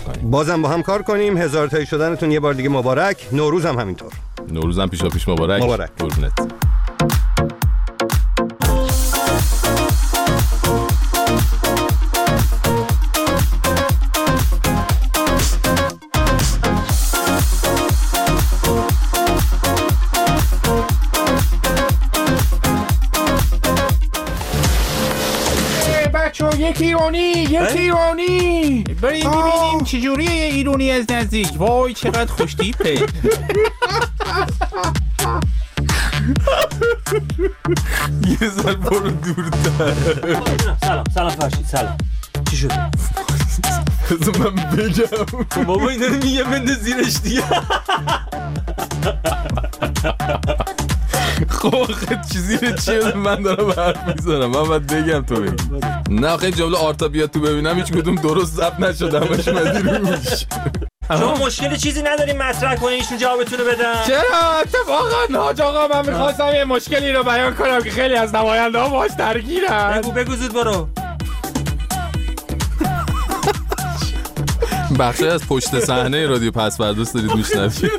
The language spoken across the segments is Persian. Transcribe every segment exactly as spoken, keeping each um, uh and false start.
کنیم. بازم با هم کار کنیم. هزار تایی شدنتون یه بار دیگه مبارک. نوروز هم همینطور. نوروز هم پیشا پیش مبارک. مبارک. قربونت. یک ایرانی یک ایرانی بریم ببینیم چجوریه یه ایرانی از نزدیک. وای چقدر خوشتیپه. یه سال برو دورتر. سلام سلام فرشید سلام. چی شد؟ از من بگم بابا این داره میگه بنده زیرش دیگه. خب آخه چیزی رو چیه من دارم حرف میزنم. من باید بگم تو بگی. نه آخه جمله آرتا بیاد تو ببینم هیچ کدوم درست ضبط نشده همش مدی روش. شما مشکل چیزی نداریم مطرح کنین ایشون جوابتونو بدن؟ چرا اتفاقا حاج آقا من میخواستم یه مشکلی رو بیان کنم که خیلی از نماینده ها باش درگیرن. بگو بگو زود برو. بخشی از پشت صحنه رادیو پسوردوست دارید میشنوید.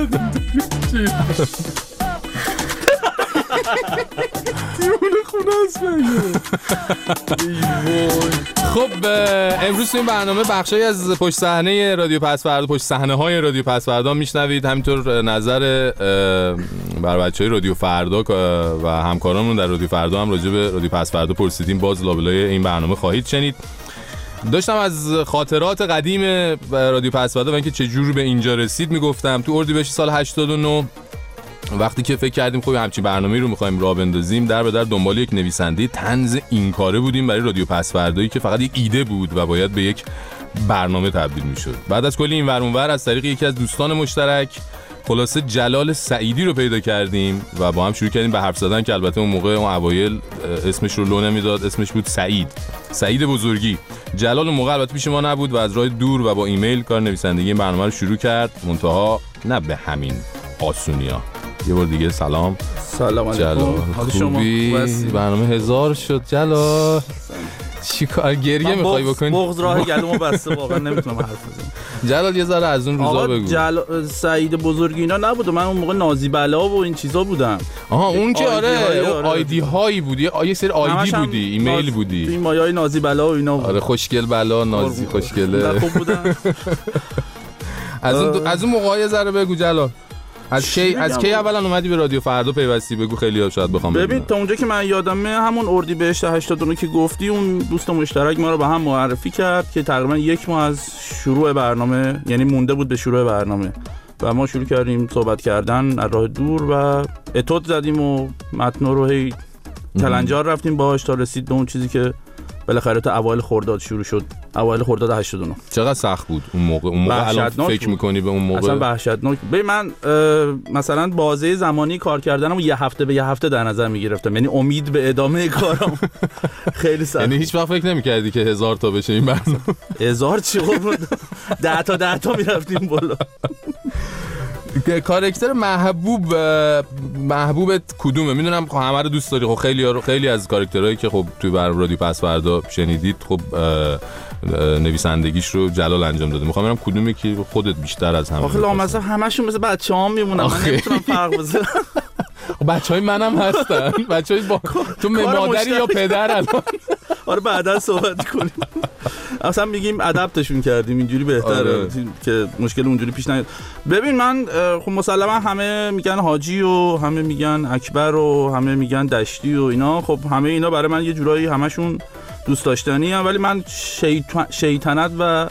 دیونه خونه است مگه. خب امروز تو این برنامه بخشی از پشت صحنه رادیو پسوردا، پشت صحنه های رادیو پسوردا میشنوید. همینطور نظر بر بچهای رادیو فردا و همکارانمون در رادیو فردا هم راجع به رادیو پسوردا پرسیدیم. باز لابلای این برنامه خواهید شنید. داشتم از خاطرات قدیم رادیو پسوردا و اینکه چه جور به اینجا رسید میگفتم. تو اردیبهشت سال هشتاد و نه وقتی که فکر کردیم خب همچین برنامه‌ای رو می‌خوایم راه بندازیم، در به در دنبال یک نویسنده طنز این کاره بودیم برای رادیو پسوردایی که فقط یک ایده بود و باید به یک برنامه تبدیل می‌شد. بعد از کلی این ور اون ور از طریق یکی از دوستان مشترک خلاصه جلال سعیدی رو پیدا کردیم و با هم شروع کردیم به حرف زدن که البته اون موقع اون اوایل اسمش رو لو نمیداد. اسمش بود سعید سعید بزرگی. جلال اون موقع البته پیش ما نبود و از راه دور و با ایمیل کار نویسندگی این برنامه رو شروع کرد. منتها نه به همین آسونیا. یه بار دیگه سلام. سلام علیکم. حال شما برنامه هزار شد جلال. چی کار گریه میخوای بکنی؟ بغض راه گلومو بسته واقعا نمیتونم حرف بزنم. جلال یه ذره از اون روزا بگو. جل... سعید بزرگی اینا نبوده. من اون موقع نازی بلا و این چیزا بودم. آها اون که آره آیدی هایی بودی. یه سری آیدی بودی، ایمیل بودی. این مایای نازی بلا و اینا بود. آره خوشگل بلا نازی خوشگله. خوب بودن. از اون از اون موقع یه ذره بگو جلال. از کی از کی اولا اومدی به رادیو فردا پیوستی؟ بگو خیلی ها شاید بخوام ببین تا اونجا که من یادمه همون اردیبهشت هشتاد و نه که گفتی اون دوست مشترک ما رو به هم معرفی کرد که تقریبا یک ماه از شروع برنامه یعنی مونده بود به شروع برنامه و ما شروع کردیم صحبت کردن از راه دور و اتود زدیم و متن رو هی کلنجار رفتیم باهاش تا رسید به اون چیزی که بالاخره تا اوایل خرداد شروع شد. اوایل خرداد هشتاد و نه. چقدر سخت بود اون موقع؟ اون موقع الان فکر می‌کنی به اون موقع؟ اصلا وحشتناک. ببین من مثلا بازه زمانی کار کردنم یه هفته به یه هفته در نظر می‌گرفتم. یعنی امید به ادامه کارم خیلی سخت. یعنی هیچ وقت فکر نمی‌کردی که هزار تا بشه این برنامه؟ هزار چی بود؟ ده تا ده تا می‌رفتیم بالا. کاراکتر محبوب محبوبت کدومه؟ میدونم خب همه رو دوست داری. خب خیلی خیلی از کاراکترهایی که خب توی رادیو پسوردا شنیدید خب نویسندگیش رو جلال انجام داده. میخوام ببینم کدومی که خودت بیشتر از همه. آخه لامصب همشون مثل بچه‌هام میمونن. من نمیتونم فرق بزنم. بچهای منم هستن. بچهای با تو مادری یا پدر الان. آره بعدا صحبت کنیم. اصلا میگیم ادپتشون کردیم اینجوری بهتره. آره. که مشکل اونجوری پیش نیاد. ببین من خب مسلما همه میگن حاجی و همه میگن اکبر و همه میگن دشتی و اینا. خب همه اینا برای من یه جورایی همشون دوست داشتنی هم، ولی من شیطان شیطنت و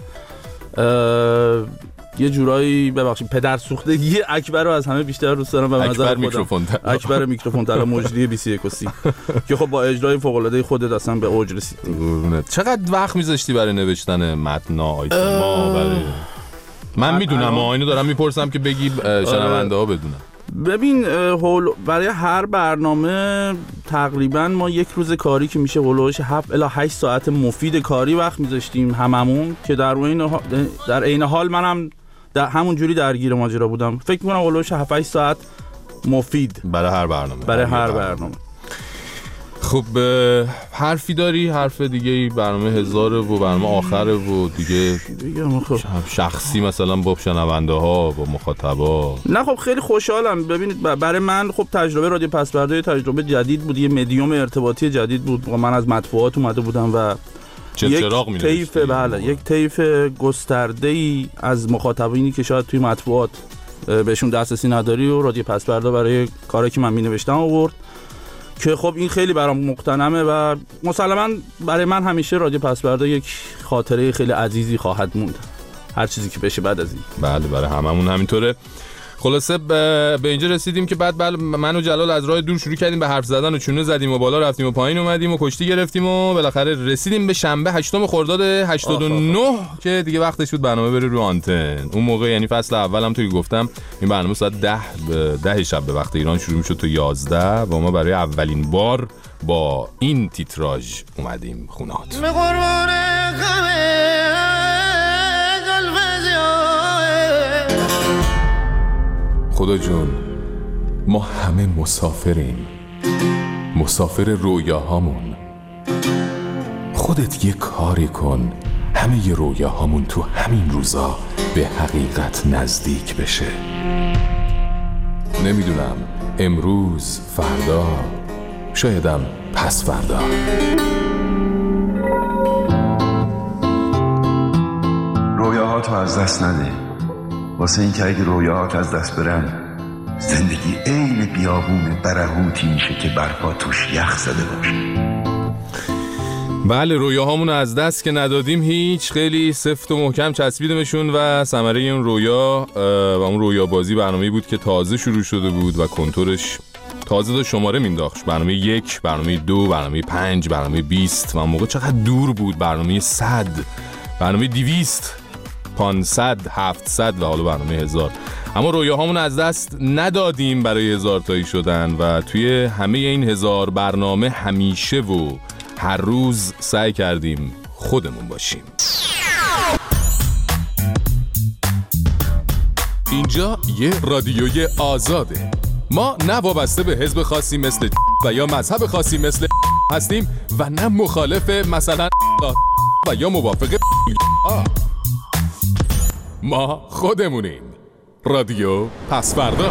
یه جورایی ببخشید پدر سوختگی اکبر رو از همه بیشتر دوست دارم. به نظر میکروفون اکبر میکروفون طلا مجری بیست و یک و سی که خب با اجرای فوق العاده خودت اصلا به اوج رسید. چقدر وقت میذاشتی برای نوشتن متن آیتما؟ برای من میدونم اینو دارم میپرسم که بگی شنونده ها بدونن. ببین هول برای هر برنامه تقریبا ما یک روز کاری که میشه هولوش هفت الی هشت ساعت مفید کاری وقت میذاشتیم هممون که در این در عین حال منم در همون جوری درگیر ماجرا بودم. فکر می‌کنم هولوش هفت هشت ساعت مفید برای هر برنامه برای هر برنامه. خب حرفی داری؟ حرف دیگه ای؟ برنامه هزاره و برنامه آخره و دیگه شخصی مثلا با شنونده ها با مخاطبا. نه خب خیلی خوشحالم. ببینید برای من خب تجربه رادیو پسوردا تجربه جدید بود، یه مدیوم ارتباطی جدید بود. من از مطبوعات اومده بودم و یک طیف بله یک طیف گسترده‌ای از مخاطبینی که شاید توی مطبوعات بهشون دسترسی نداری و رادیو پسوردا برای کاری که من می‌نوشتم آورد که خب این خیلی برام مقتنمه و مسلماً برای من همیشه رادیو پسوردا یک خاطره خیلی عزیزی خواهد موند، هر چیزی که بشه بعد از این. بله برای هممون همینطوره. خلاصه به اینجا رسیدیم که بعد بله من و جلال از راه دور شروع کردیم به حرف زدن و چونه زدیم و بالا رفتیم و پایین اومدیم و کشتی گرفتیم و بالاخره رسیدیم به شنبه هشتم خرداد هشتاد و نه که دیگه وقتش بود برنامه بره رو آنتن. اون موقع یعنی فصل اولم توی گفتم این برنامه ساعت ده ده شب به وقت ایران شروع میشد تا یازده و ما برای اولین بار با این تیتراژ اومدیم خونهات. خدا جون ما همه مسافریم، مسافر رویاهامون. خودت یه کاری کن همه ی رویاهامون تو همین روزا به حقیقت نزدیک بشه. نمیدونم امروز، فردا، شایدم پس فردا. رویاهاتو از دست نده، واسه این که اگه رویاهات از دست برن زندگی عین بیابون برهوتی میشه که برپا توش یخ زده باشه. بله رویاهامون از دست که ندادیم هیچ، خیلی سفت و محکم چسبیدمشون و ثمره اون رویا و اون رویا بازی برنامه‌ای بود که تازه شروع شده بود و کنتورش تازه داشت شماره مینداخت. برنامه یک، برنامه دو، برنامه پنج، برنامه بیست و اون موقع چقدر دور بود، برنامه صد، برنامه دویست، پانصد، هفتصد و حالا برنامه هزار. اما رویاهامون از دست ندادیم برای هزار تایی شدن و توی همه این هزار برنامه همیشه و هر روز سعی کردیم خودمون باشیم. اینجا یه رادیوی آزاده. ما نه وابسته به حزب خاصی مثل و یا مذهب خاصی مثل هستیم و نه مخالف مثلا و یا موافق ما خودمونیم. رادیو پسوردا.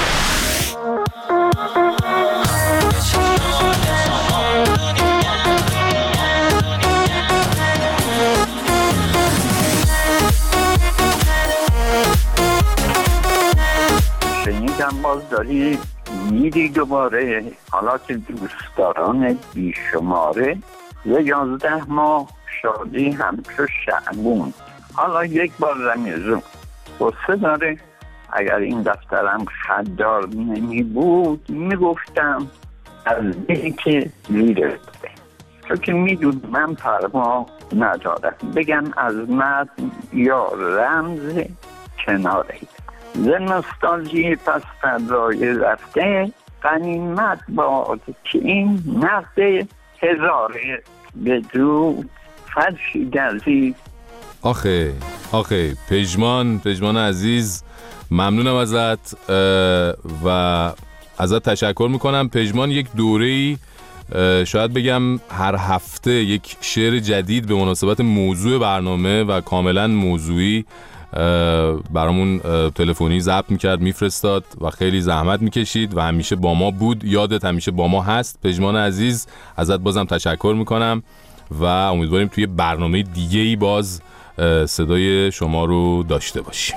شنیدم باز داری میری دوباره، حالا که دوستداران بیشماره یه یازده ماه شادی همچو شعبون، حالا یک بار رمزون قصه داره. اگر این دفترم خدار نمی بود میگفتم از دیگه که میره بوده، چون که میدون من پرما ندارم بگم از متن یا رمز کناره. ز نوستالژی پس فردای رفته غنیمت باد که این نقد هزاره بدرود فرشی گردی. آخه آخه پژمان پژمان عزیز ممنونم ازت و ازت تشکر میکنم. پژمان یک دوره‌ای شاید بگم هر هفته یک شعر جدید به مناسبت موضوع برنامه و کاملا موضوعی برامون تلفنی ضبط میکرد میفرستاد و خیلی زحمت میکشید و همیشه با ما بود. یادت همیشه با ما هست پژمان عزیز، ازت بازم تشکر میکنم و امیدواریم توی برنامه دیگه‌ای باز صدای شما رو داشته باشیم.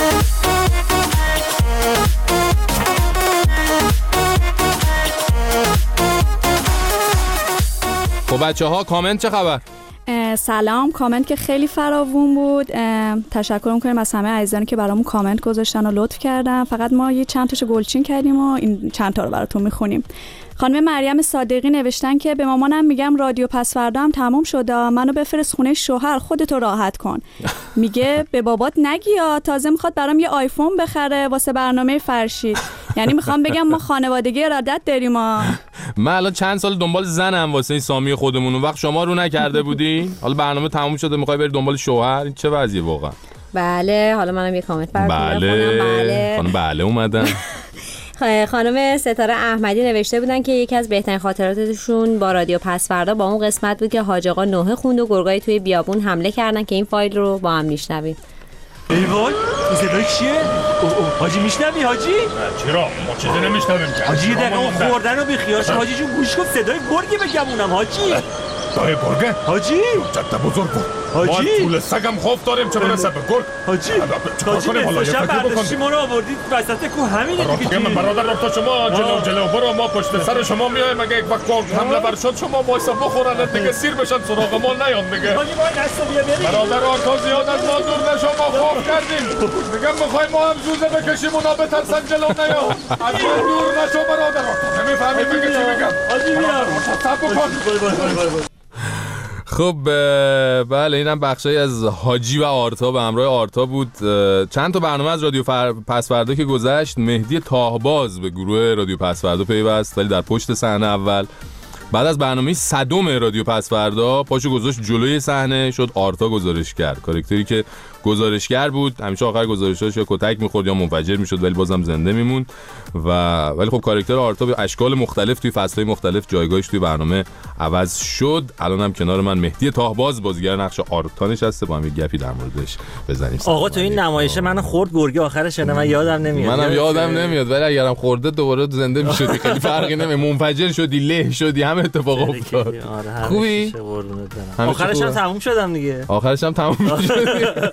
خب بچه ها کامنت چه خبر؟ سلام. کامنت که خیلی فراوون بود. تشکر میکنیم از همه عزیزانی که برامون کامنت گذاشتن و لطف کردن. فقط ما یه چند تاشو گلچین کردیم و این چند تا رو براتون میخونیم. خانم مریم صادقی نوشتن که به مامانم میگم رادیو پسوردا هم تموم شده، منو بفرست خونه شوهر، خودتو راحت کن. میگه به بابات نگیا، تازه میخواد برام یه آیفون بخره واسه برنامه فرشید. یعنی میخوام بگم ما خانوادگی ارادت داریم. ما من الان چند سال دنبال زنم واسه این سامی خودمون، اون وقت شما رو نکرده بودی، حالا برنامه تموم شده میخوای بری دنبال شوهر. این چه وضعیه واقعا؟ بله حالا منم یه کامنت براتون بله. بله خانم بله اومدن. خانم ستاره احمدی نوشته بودن که یکی از بهترین خاطراتشون با رادیو پس فردا با اون قسمت بود که حاج آقا نوحه خوند و گرگای توی بیابون حمله کردن که این فایل رو با هم میشنویم. ای وای این صدای چیه؟ حاجی میشنوی حاجی؟ چرا؟ ما چیزی نمیشنویم که حاجی دقیقه اون خوردن رو بیخیالش حاجی جون گوش کن صدای گرگی بگمونم حاجی. دای گرگه؟ حاجی جد بزرگ بود. حاجی ما طول سگم خوف داریم چه برسه به گرگ. حاجی حاجی نصفشم برداشتی ما رو آوردید وسط کو همینه دیگه. من برادر رفتا شما جلو جلو برو ما پشت سر شما میایم اگه یک وقت گرگ حمله بر شد شما وایسا بخورن دیگه سیر بشن سراغ ما نیان دیگه. حاجی وای دستو بیا بریم. برادر آرتا زیاد از ما دور نشو ما خوف کردیم. دیگه میخوایم ما هم زوزه بکشیم اونا بترسن جلو نیان. از ما دور نشو برادر آرتا. نمیفهمی بگه چی میگم. حاجی بیا. صبر کن. خب بله اینم بخشی از حاجی و آرتا به همراه آرتا بود. چند تا برنامه از رادیو فر... پس فردا که گذشت مهدی تاهباز به گروه رادیو پس فردا پیوست ولی در پشت صحنه اول. بعد از برنامه صدم رادیو پس فردا پاشو گذاشت جلوی صحنه شد آرتا گزارشگر، کاراکتری که گزارشگر بود همیشه آخر گزارشاش یا کتک میخورد یا منفجر میشد ولی بازم زنده میموند و ولی خب کاراکتر آرتا به اشکال مختلف توی فصل‌های مختلف جایگاهش توی برنامه عوض شد. الانم کنار من مهدی تاهباز بازیگر نقش آرتا نشسته با هم یه گپی در موردش بزنیم. آقا تو این نمایشه منو خورد گرگی آخرش نه من یادم نمیاد. منم یادم نمیاد ولی اگرم خورده دوباره زنده میشدی خیلی فرقی نمیکنه. منفجر شدی له شدی همه اتفاق افتاد. خوبی؟ آخرش هم تموم شدم دیگه. آخرش هم تموم شد.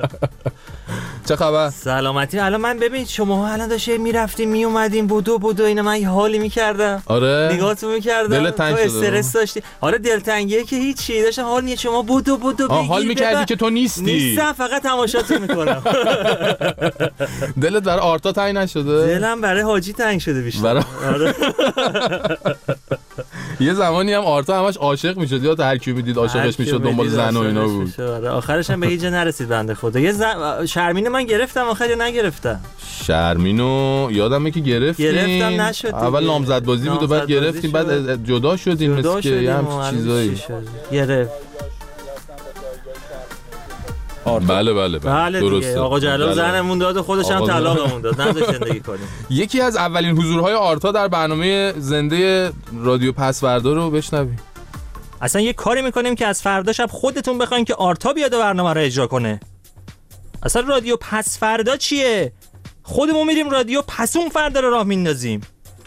چه خبر؟ سلامتی. الان من ببین شما الان داشتین میرفتین میومدین بودو بودو اینا من یه حالی میکردم. آره نگاهتون میکردم. دلت تنگ شده. استرس داشتی. آره دلتنگیه که هیچی داشتم حال نیه شما بودو بودو بگیر. حال میکردی که تو نیستی. نیستم فقط تماشاتون میکنم. دلت برای آرتا تنگ نشده؟ دلم برای حاجی تنگ شده بیشتر. آره. یه زمانی هم آرتا همش عاشق میشد یا هر کی میدید عاشقش میشد دنبال زن و اینا بود. آره آخرش هم به هیچ جا نرسید بنده خدا. یه زن... شرمینو من گرفتم آخر یا نگرفتم؟ شرمینو یادمه که گرفتیم. گرفتم نشد. اول نامزد بازی بود و بعد گرفتیم بعد جدا شدیم مثل که یه همچین چیزایی. گرفت. بله بله بله درسته. آقا جلال زنمون داد و خودش هم طلاقمون داد. نذاش زندگی کنیم. یکی از اولین حضورهای آرتا در برنامه زنده رادیو پس فردا رو بشنویم. اصلا یه کاری میکنیم که از فردا شب خودتون بخواین که آرتا بیاد و برنامه رو اجرا کنه. اصلا رادیو پس فردا چیه؟ خودمون میریم رادیو پسون فردا رو راه میندازیم.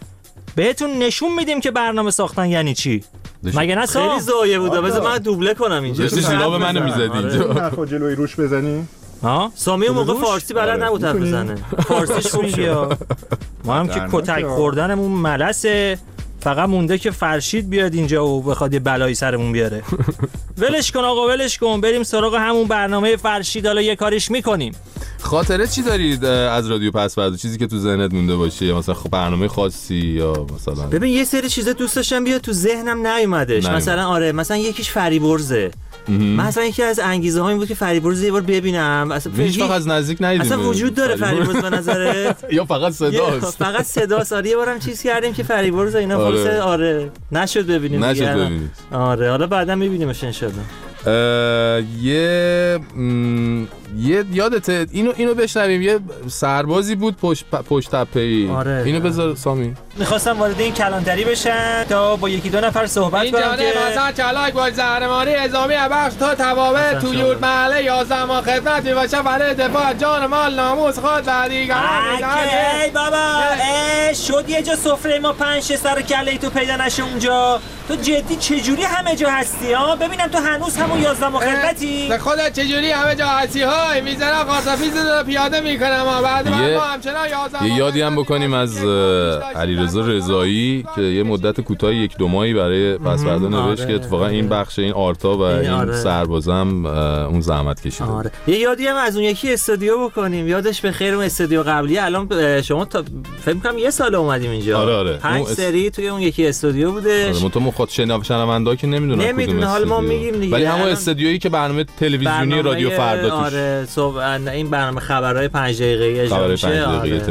بهتون نشون میدیم که برنامه ساختن یعنی چی. مگه نه خیلی زایه بوده. بذار من دوبله کنم اینجا. داشتی جلاب منو میزدی اینجا. نخو جلوی روش بزنی. ها سامی اون موقع فارسی بلد نبود حرف بزنه. فارسیش خوب شد. ما هم که کتک خوردنمون ملسه. فقط مونده که فرشید بیاد اینجا و بخواد یه بلایی سرمون بیاره. ولش کن آقا ولش کن بریم سراغ همون برنامه فرشید. حالا یه کاریش میکنیم. خاطره چی دارید از رادیو پس فردا؟ چیزی که تو ذهنت مونده باشه یا مثلا برنامه خاصی یا مثلا ببین یه سری چیزا دوست داشتم بیاد تو ذهنم نیومدش. مثلا آره مثلا یکیش فریبرزه. مثلا یکی از انگیزه هایم بود که فریبرز یه بار ببینم. اصلا هیچ وقت از نزدیک ندیدیم. اصلا وجود داره فریبرز به نظرت؟ یا فقط صداست؟ فقط صداست. آره یه بارم چیز کردیم که فریبرز اینا فوکس آره نشد ببینیم. نشد ببینیم. آره حالا بعدا میبینیمش ان شاء الله. یه م... یه یادت اینو اینو بشنویم. یه سربازی بود پشت پ... پشت تپه‌ای. آره. اینو بذار سامی. می‌خواستم وارد این کلانتری بشن تا با یکی دو نفر صحبت کنم که مثلا کلاک با زهرماری اعزامی بخش تا توابع تو یورت محله یازده ما خدمتی باشه برای دفاع جان مال ناموس خود و دیگران. ای بابا ای شد یه جا سفره ما پنج شش سر کله تو پیدا نشه اونجا. تو جدی چجوری همه جا هستی ها؟ ببینم تو هنوز همون یازده ما خدمتی. خودت چجوری همه جا هستی های میذارم قاطافیز رو پیاده میکنم ها. بعد ما همچنان یازده یه یادی هم بکنیم از علیرضا رضایی که یه مدت کوتاه یک دو ماهی برای پس فردا نوشت که اتفاقا این بخش این آرتا و این آره. سربازم اون زحمت کشیده. آره. یه یادی هم از اون یکی استودیو بکنیم. یادش به خیر اون استودیو قبلی الان شما تا فکر کنم یه سال اومدیم اینجا. آره آره. پنج سری توی اون یکی استودیو بودش. آره تو مخاطب شنوندا که نمیدونن کدوم نمیدونه حال ما میگیم دیگه. ولی همون استودیویی که برنامه تلویزیونی رادیو فردا توش. آره صبح این برنامه خبرهای پنج دقیقه‌ای اجرا میشه. آره.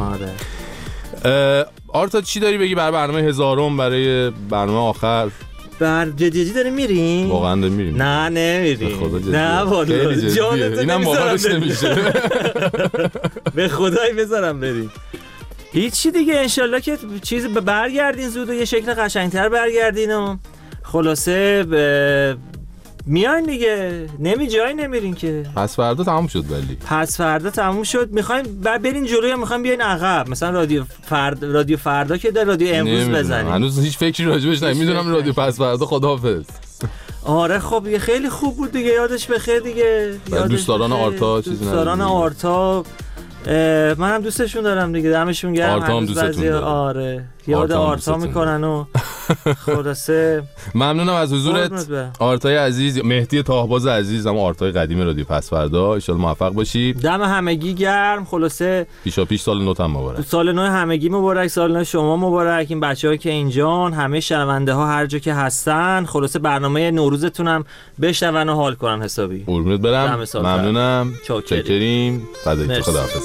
آره. آرتا چی داری بگی برای برنامه هزارم برای برنامه آخر؟ بر جدی داریم میریم؟ واقعا داریم میریم. نه نمیریم. نه والا جانت اینم باورش نمیشه. به خدای بذارم بریم. هیچی دیگه، انشالله که چیز برگردین زود و یه شکل قشنگتر برگردین و خلاصه ب... میاین دیگه، نمی جایی نمیرین که. پس فردا تموم شد. ولی پس فردا تموم شد، میخوایم برین جلو یا میخوایم بیاین عقب؟ مثلا رادیو فرد رادیو فردا که در رادیو امروز بزنیم. هنوز هیچ فکری راجبش نمیدونم. رادیو پس فردا خداحافظ. آره خب یه خیلی خوب بود دیگه، یادش بخیر دیگه. دوستداران آرتا چیزی نداره. دوستداران آرتا منم دوستشون دارم دیگه، دمشون گرم. آرتا هم دوستتون داره. آره یاد آرتا, آرتا میکنن و خلاصه ممنونم از حضورت آرتای عزیز، مهدی تاهباز عزیز، هم آرتای قدیم رادیو پس فردا. ان شاءالله موفق باشی. دم همگی گرم. خلاصه پیشا پیش سال نو هم مبارک. سال نو همگی مبارک، سال نو شما مبارک، این بچه‌ها که اینجان، همه شنونده ها هر جا که هستن. خلاصه برنامه نوروزتون هم بشنون و حال کنن حسابی. قربونت برم. ممنونم. چاکریم. فدای تو. خداحافظ.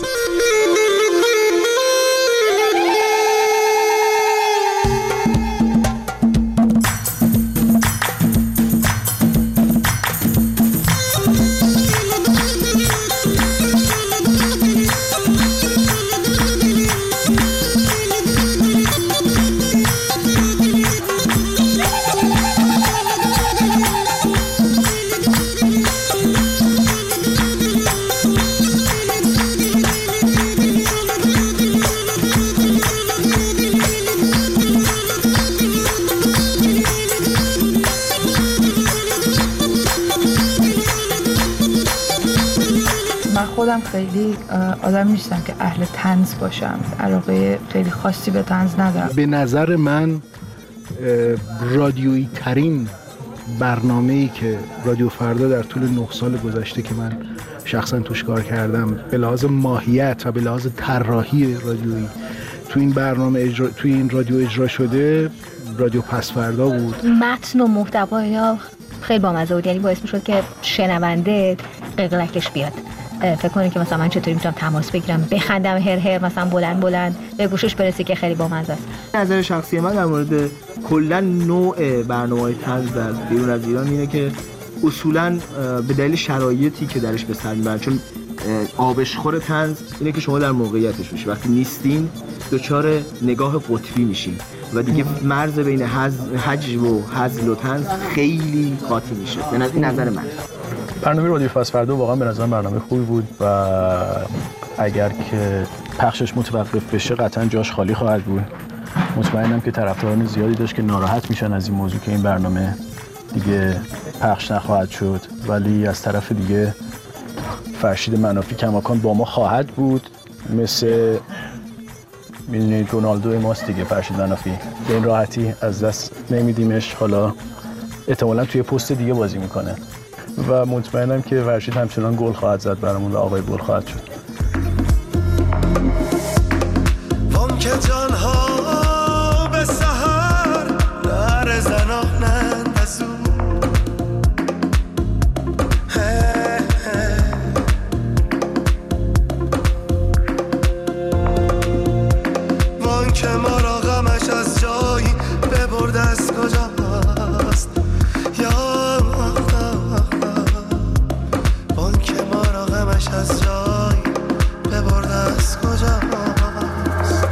خیلی آدم نیستم که اهل طنز باشم، علاقه خیلی خاصی به طنز ندارم. به نظر من رادیویی ترین برنامه‌ای که رادیو فردا در طول نه سال گذشته که من شخصا توش کار کردم به لحاظ ماهیت و به لحاظ طراحی رادیویی تو این برنامه اجرا، تو این رادیو اجرا شده رادیو پس فردا بود. متن و محتوای خیلی بامزه بود، یعنی باعث میشد که شنونده قلقلکش بیاد، فکر کنید که مثلا من چطوری میتونم تماس بگیرم، بخندم هر هر مثلا بلند بلند به گوشش برسه که خیلی بامزه است. نظر شخصی من در مورد کلا نوع برنامه‌های طنز در بیرون از ایران اینه که اصولاً به دلیل شرایطی که درش به سر میبرن، چون آبشخور طنز اینه که شما در موقعیتش باشی، وقتی نیستین دچار نگاه قطبی میشین و دیگه مرز بین هجو و هزل و طنز خیلی قاطی میشه. به این نظر من برنامه رادیو پس فردا واقعا به نظر برنامه خوبی بود و اگر که پخشش متوقف بشه قطعا جاش خالی خواهد بود. مطمئنم که طرفداران زیادی داشت که ناراحت میشن از این موضوع که این برنامه دیگه پخش نخواهد شد، ولی از طرف دیگه فرشید منافی کماکان با ما خواهد بود، مثل میدونید رونالدو ماست دیگه. فرشید منافی به این راحتی از دست نمیدیمش، حالا احتمالاً توی پست دیگه بازی میکنه و مطمئنم که فرشید همچنان گل خواهد زد برامون و آقای گل خواهد شد. وان که جانها به سحر در زنانند از او، وان که ما را غمش از جایی ببرد از کجاست، از جای ببرد از کجاست.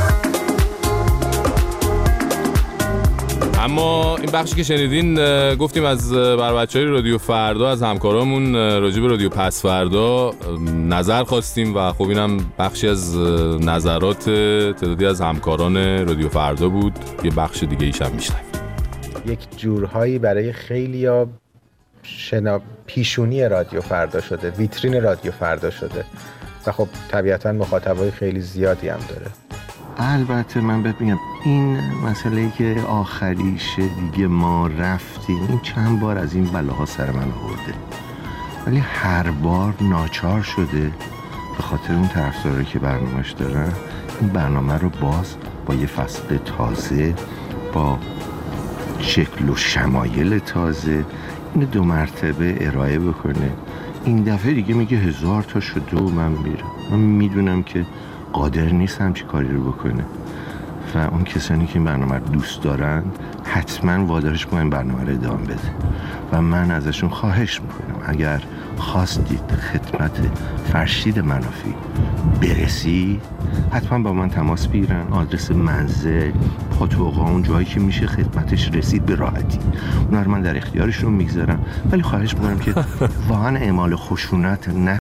اما این بخشی که شنیدین گفتیم از بر بچهای رادیو فردا، از همکارامون راجع به رادیو پس فردا نظر خواستیم و خب اینم بخشی از نظرات تعدادی از همکاران رادیو فردا بود. یه بخش دیگه ایش هم میشنویم. یک جورهایی برای خیلیا شنا پیشونی رادیو فردا شده، ویترین رادیو فردا شده و خب طبیعتاً مخاطبای خیلی زیادی هم داره. البته من بهت میگم این مسئله که آخریشه دیگه ما رفتیم، این چند بار از این بلاها سر من آورده، ولی هر بار ناچار شده به خاطر اون طرفدارایی که برنامه‌اش دارن این برنامه رو باز با یه فصل تازه، با شکل و شمایل تازه این دو مرتبه ارائه بکنه. این دفعه دیگه میگه هزار تا شده و من میرم. من میدونم که قادر نیست همچی کاری رو بکنه و اون کسانی که این برنامه رو دوست دارن حتما وادارش با این برنامه رو ادامه بده و من ازشون خواهش میکنم اگر خواستید خدمت فرشید منافی برسید حتما با من تماس بگیرن. آدرس منزل، پاتوقا، اون جایی که میشه خدمتش رسید به راحتی، اونا رو من در اختیارشون میگذارم. ولی خواهش میکنم که واقعا اعمال خشونت